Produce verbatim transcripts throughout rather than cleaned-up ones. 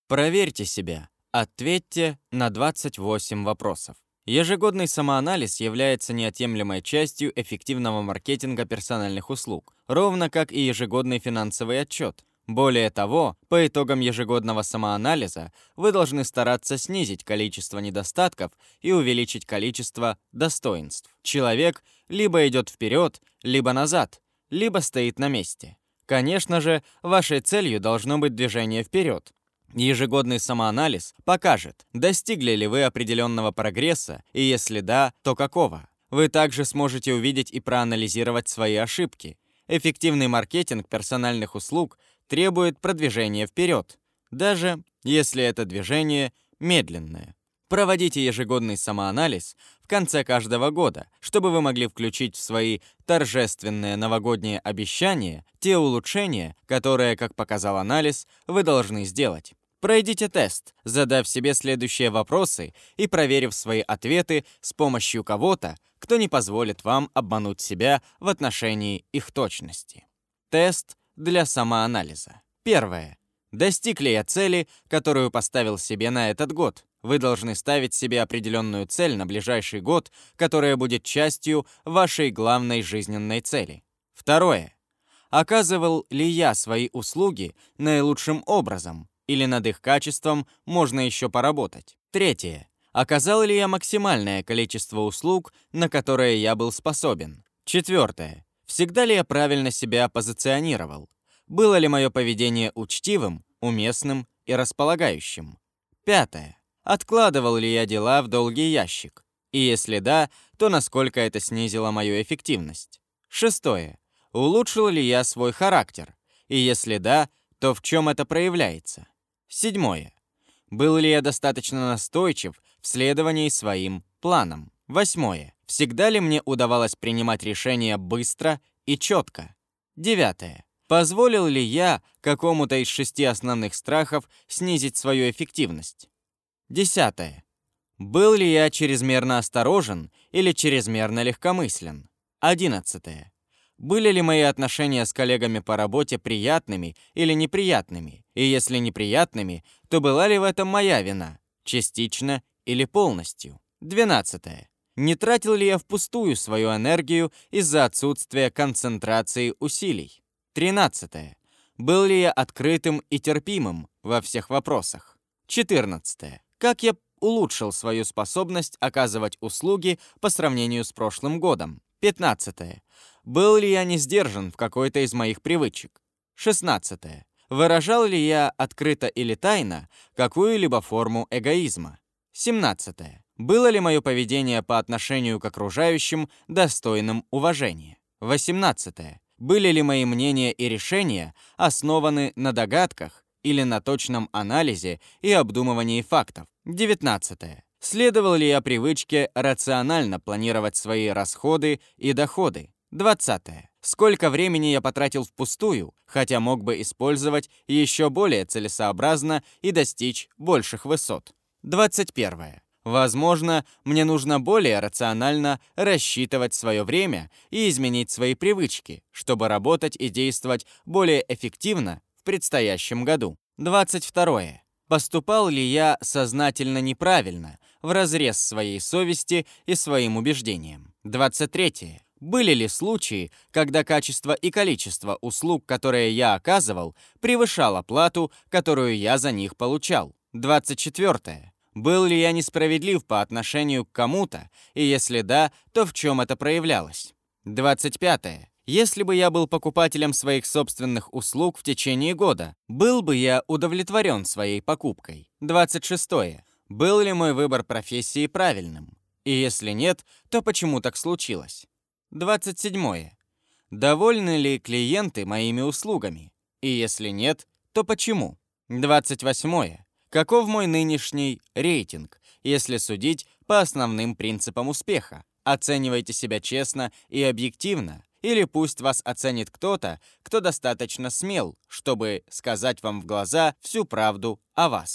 Проверьте себя. Ответьте на двадцать восемь вопросов. Ежегодный самоанализ является неотъемлемой частью эффективного маркетинга персональных услуг, ровно как и ежегодный финансовый отчет. Более того, по итогам ежегодного самоанализа вы должны стараться снизить количество недостатков и увеличить количество достоинств. Человек либо идет вперед, либо назад, либо стоит на месте. Конечно же, вашей целью должно быть движение вперед. Ежегодный самоанализ покажет, достигли ли вы определенного прогресса, и если да, то какого. Вы также сможете увидеть и проанализировать свои ошибки. Эффективный маркетинг персональных услуг требует продвижения вперед, даже если это движение медленное. Проводите ежегодный самоанализ в конце каждого года, чтобы вы могли включить в свои торжественные новогодние обещания те улучшения, которые, как показал анализ, вы должны сделать. Пройдите тест, задав себе следующие вопросы и проверив свои ответы с помощью кого-то, кто не позволит вам обмануть себя в отношении их точности. Тест для самоанализа. Первое. Достиг ли я цели, которую поставил себе на этот год? Вы должны ставить себе определенную цель на ближайший год, которая будет частью вашей главной жизненной цели. Второе. Оказывал ли я свои услуги наилучшим образом, или над их качеством можно еще поработать? Третье. Оказал ли я максимальное количество услуг, на которые я был способен? Четвертое. Всегда ли я правильно себя позиционировал? Было ли мое поведение учтивым, уместным и располагающим? Пятое. Откладывал ли я дела в долгий ящик? И если да, то насколько это снизило мою эффективность? Шестое. Улучшил ли я свой характер? И если да, то в чем это проявляется? Седьмое. Был ли я достаточно настойчив в следовании своим планам? Восьмое. Всегда ли мне удавалось принимать решения быстро и четко? Девятое. Позволил ли я какому-то из шести основных страхов снизить свою эффективность? Десятое. Был ли я чрезмерно осторожен или чрезмерно легкомыслен? Одиннадцатое. Были ли мои отношения с коллегами по работе приятными или неприятными? И если неприятными, то была ли в этом моя вина, частично или полностью? Двенадцатое. Не тратил ли я впустую свою энергию из-за отсутствия концентрации усилий? Тринадцатое. Был ли я открытым и терпимым во всех вопросах? Четырнадцатое. Как я улучшил свою способность оказывать услуги по сравнению с прошлым годом? Пятнадцатое. Был ли я не сдержан в какой-то из моих привычек? Шестнадцатое. Выражал ли я открыто или тайно какую-либо форму эгоизма? Семнадцатое. Было ли мое поведение по отношению к окружающим достойным уважения? Восемнадцатое. Были ли мои мнения и решения основаны на догадках или на точном анализе и обдумывании фактов? Девятнадцатое. Следовал ли я привычке рационально планировать свои расходы и доходы? Двадцатое. Сколько времени я потратил впустую, хотя мог бы использовать еще более целесообразно и достичь больших высот? Двадцать первое. Возможно, мне нужно более рационально рассчитывать свое время и изменить свои привычки, чтобы работать и действовать более эффективно в предстоящем году. Двадцать второе. Поступал ли я сознательно неправильно, вразрез своей совести и своим убеждениям? Двадцать третье. Были ли случаи, когда качество и количество услуг, которые я оказывал, превышало плату, которую я за них получал? Двадцать четвертое. Был ли я несправедлив по отношению к кому-то, и если да, то в чем это проявлялось? Двадцать пятое. Если бы я был покупателем своих собственных услуг в течение года, был бы я удовлетворен своей покупкой? Двадцать шестое. Был ли мой выбор профессии правильным? И если нет, то почему так случилось? Двадцать седьмое. Довольны ли клиенты моими услугами? И если нет, то почему? Двадцать восьмое. Каков мой нынешний рейтинг, если судить по основным принципам успеха? Оценивайте себя честно и объективно, или пусть вас оценит кто-то, кто достаточно смел, чтобы сказать вам в глаза всю правду о вас.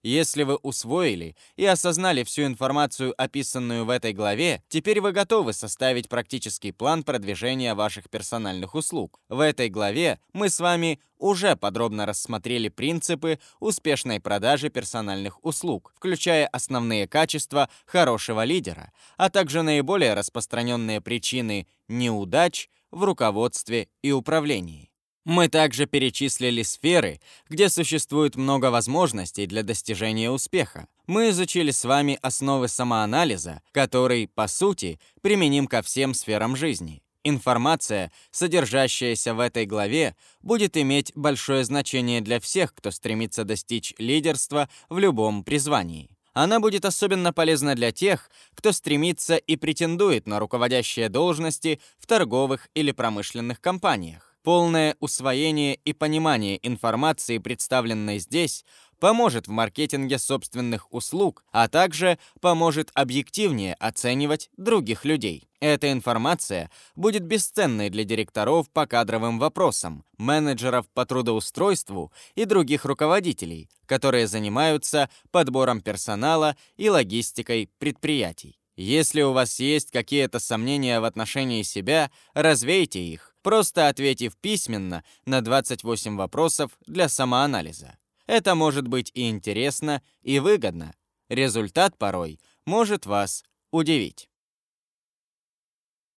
Если вы усвоили и осознали всю информацию, описанную в этой главе, теперь вы готовы составить практический план продвижения ваших персональных услуг. В этой главе мы с вами уже подробно рассмотрели принципы успешной продажи персональных услуг, включая основные качества хорошего лидера, а также наиболее распространенные причины неудач в руководстве и управлении. Мы также перечислили сферы, где существует много возможностей для достижения успеха. Мы изучили с вами основы самоанализа, который, по сути, применим ко всем сферам жизни. Информация, содержащаяся в этой главе, будет иметь большое значение для всех, кто стремится достичь лидерства в любом призвании. Она будет особенно полезна для тех, кто стремится и претендует на руководящие должности в торговых или промышленных компаниях. Полное усвоение и понимание информации, представленной здесь, поможет в маркетинге собственных услуг, а также поможет объективнее оценивать других людей. Эта информация будет бесценной для директоров по кадровым вопросам, менеджеров по трудоустройству и других руководителей, которые занимаются подбором персонала и логистикой предприятий. Если у вас есть какие-то сомнения в отношении себя, развейте их, просто ответив письменно на двадцать восемь вопросов для самоанализа. Это может быть и интересно, и выгодно. Результат порой может вас удивить.